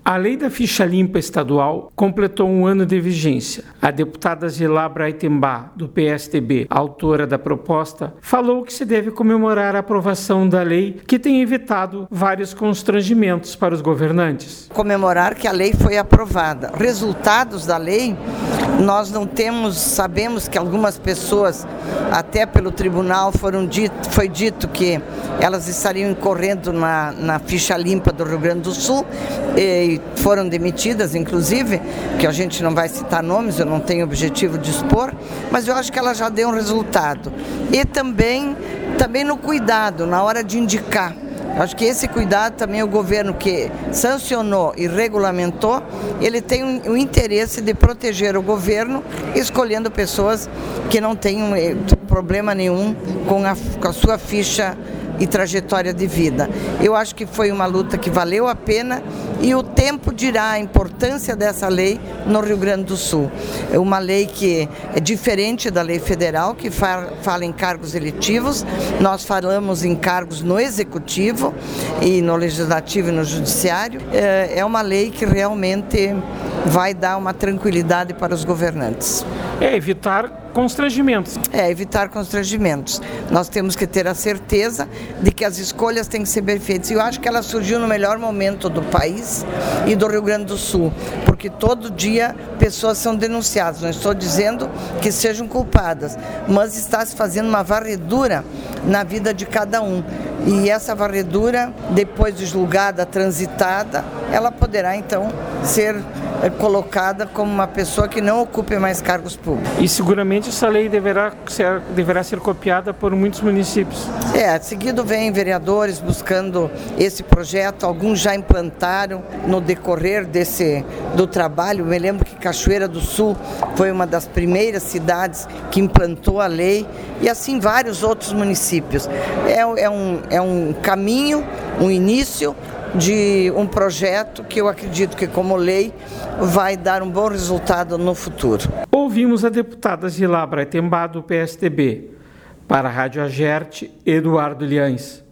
A lei da ficha limpa estadual completou um ano de vigência. A deputada Zilá Braitembá, do PSDB, autora da proposta, falou que se deve comemorar a aprovação da lei que tem evitado vários constrangimentos para os governantes. Comemorar que a lei foi aprovada. Resultados da lei, nós não temos, sabemos que algumas pessoas, até pelo tribunal, foi dito que elas estariam incorrendo na ficha limpa do Rio Grande do Sul, e foram demitidas, inclusive, que a gente não vai citar nomes, eu não tenho objetivo de expor, mas eu acho que ela já deu um resultado. E também no cuidado, na hora de indicar. Eu acho que esse cuidado também o governo que sancionou e regulamentou, ele tem o interesse de proteger o governo, escolhendo pessoas que não tenham problema nenhum com a sua ficha e trajetória de vida. Eu acho que foi uma luta que valeu a pena e o tempo dirá a importância dessa lei no Rio Grande do Sul. É uma lei que é diferente da lei federal, que fala em cargos eletivos. Nós falamos em cargos no executivo e no legislativo e no judiciário. É uma lei que realmente vai dar uma tranquilidade para os governantes. Evitar constrangimentos. Evitar constrangimentos. Nós temos que ter a certeza de que as escolhas têm que ser bem feitas. E eu acho que ela surgiu no melhor momento do país e do Rio Grande do Sul, porque todo dia pessoas são denunciadas. Não estou dizendo que sejam culpadas, mas está se fazendo uma varredura na vida de cada um. E essa varredura, depois de julgada, transitada, ela poderá então ser colocada como uma pessoa que não ocupe mais cargos públicos. E seguramente essa lei deverá ser copiada por muitos municípios. Seguido vem vereadores buscando esse projeto, alguns já implantaram no decorrer do trabalho. Eu me lembro que Cachoeira do Sul foi uma das primeiras cidades que implantou a lei, e assim vários outros municípios. É um caminho, um início de um projeto que eu acredito que, como lei, vai dar um bom resultado no futuro. Ouvimos a deputada Zilá Braitembá, do PSDB. Para a Rádio Agerte, Eduardo Liães.